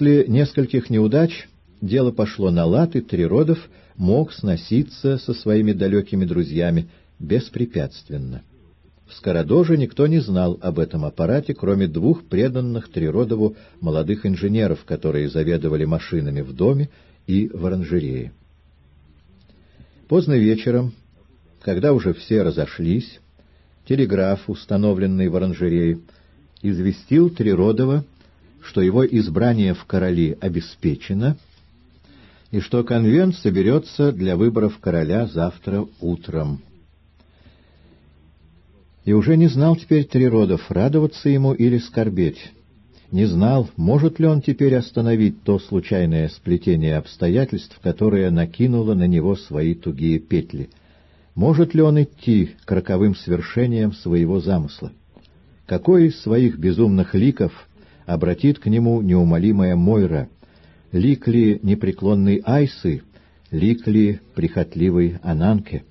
После нескольких неудач дело пошло на лад, и Триродов мог сноситься со своими далекими друзьями беспрепятственно. В Скоrodоже никто не знал об этом аппарате, кроме двух преданных Триродову молодых инженеров, которые заведовали машинами в доме и в оранжерее. Поздно вечером, когда уже все разошлись, телеграф, установленный в оранжерее, известил Триродова, что его избрание в короли обеспечено, и что конвент соберется для выборов короля завтра утром. И уже не знал теперь Триродов, радоваться ему или скорбеть. Не знал, может ли он теперь остановить то случайное сплетение обстоятельств, которое накинуло на него свои тугие петли. Может ли он идти к роковым свершениям своего замысла? Какой из своих безумных ликов обратит к нему неумолимая Мойра? Лик ли непреклонной Айсы, лик ли прихотливой Ананке?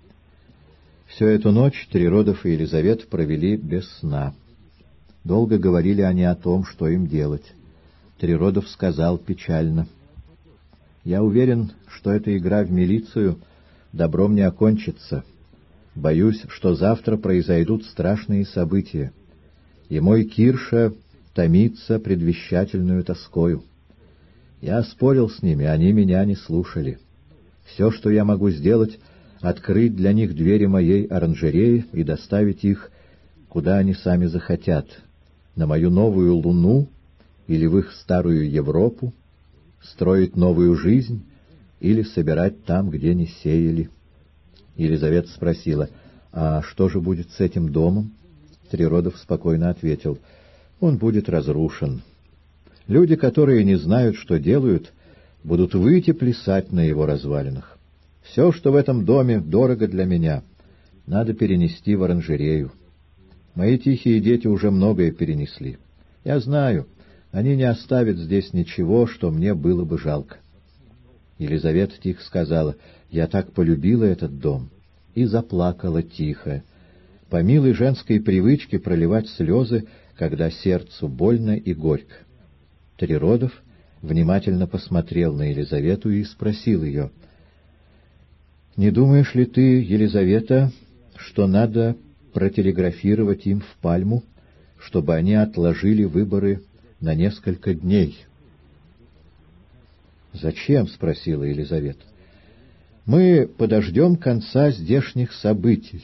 Всю эту ночь Триродов и Елизавета провели без сна. Долго говорили они о том, что им делать. Триродов сказал печально: «Я уверен, что эта игра в милицию добром не окончится. Боюсь, что завтра произойдут страшные события, и мой Кирша томится предвещательную тоскою. Я спорил с ними, они меня не слушали. Все, что я могу сделать, открыть для них двери моей оранжереи и доставить их, куда они сами захотят, на мою новую Луну или в их старую Европу, строить новую жизнь или собирать там, где не сеяли». Елизавета спросила: «А что же будет с этим домом?» Триродов спокойно ответил: «Он будет разрушен. Люди, которые не знают, что делают, будут выйти плясать на его развалинах. Все, что в этом доме дорого для меня, надо перенести в оранжерею. Мои тихие дети уже многое перенесли. Я знаю, они не оставят здесь ничего, что мне было бы жалко». Елизавета тихо сказала: «Я так полюбила этот дом», и заплакала тихо, по милой женской привычке проливать слезы, когда сердцу больно и горько. Триродов внимательно посмотрел на Елизавету и спросил ее: «Не думаешь ли ты, Елизавета, что надо протелеграфировать им в Пальму, чтобы они отложили выборы на несколько дней?» «Зачем?» — спросила Елизавета. «Мы подождем конца здешних событий»,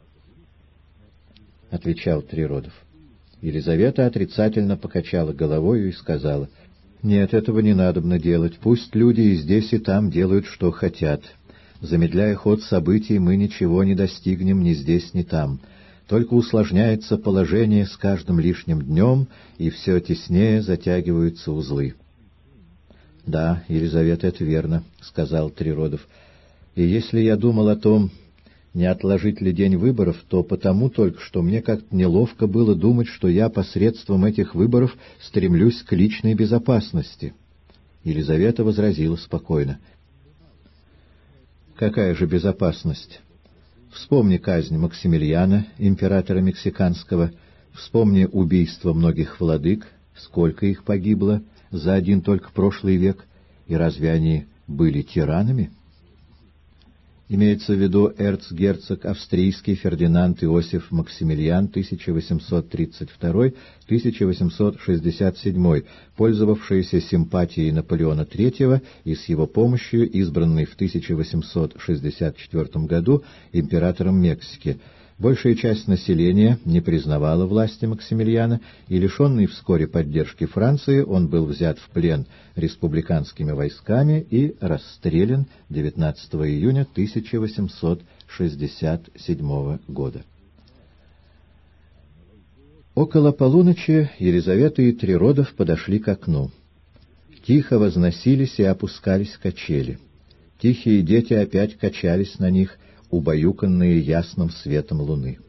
— отвечал Триродов. Елизавета отрицательно покачала головою и сказала: «Нет, этого не надобно делать. Пусть люди и здесь, и там делают, что хотят. Замедляя ход событий, мы ничего не достигнем ни здесь, ни там. Только усложняется положение с каждым лишним днем, и все теснее затягиваются узлы». «Да, Елизавета, это верно», — сказал Триродов. «И если я думал о том, не отложить ли день выборов, то потому только, что мне как-то неловко было думать, что я посредством этих выборов стремлюсь к личной безопасности». Елизавета возразила спокойно: «Какая же безопасность? Вспомни казнь Максимилиана, императора мексиканского, вспомни убийство многих владык, сколько их погибло за один только прошлый век, и разве они были тиранами?» Имеется в виду эрцгерцог австрийский Фердинанд Иосиф Максимилиан 1832-1867, пользовавшийся симпатией Наполеона III и с его помощью избранный в 1864 году императором Мексики. Большая часть населения не признавала власти Максимилиана, и, лишенный вскоре поддержки Франции, он был взят в плен республиканскими войсками и расстрелян 19 июня 1867 года. Около полуночи Елизавета и Триродов подошли к окну. Тихо возносились и опускались качели. Тихие дети опять качались на них, убаюканные ясным светом луны.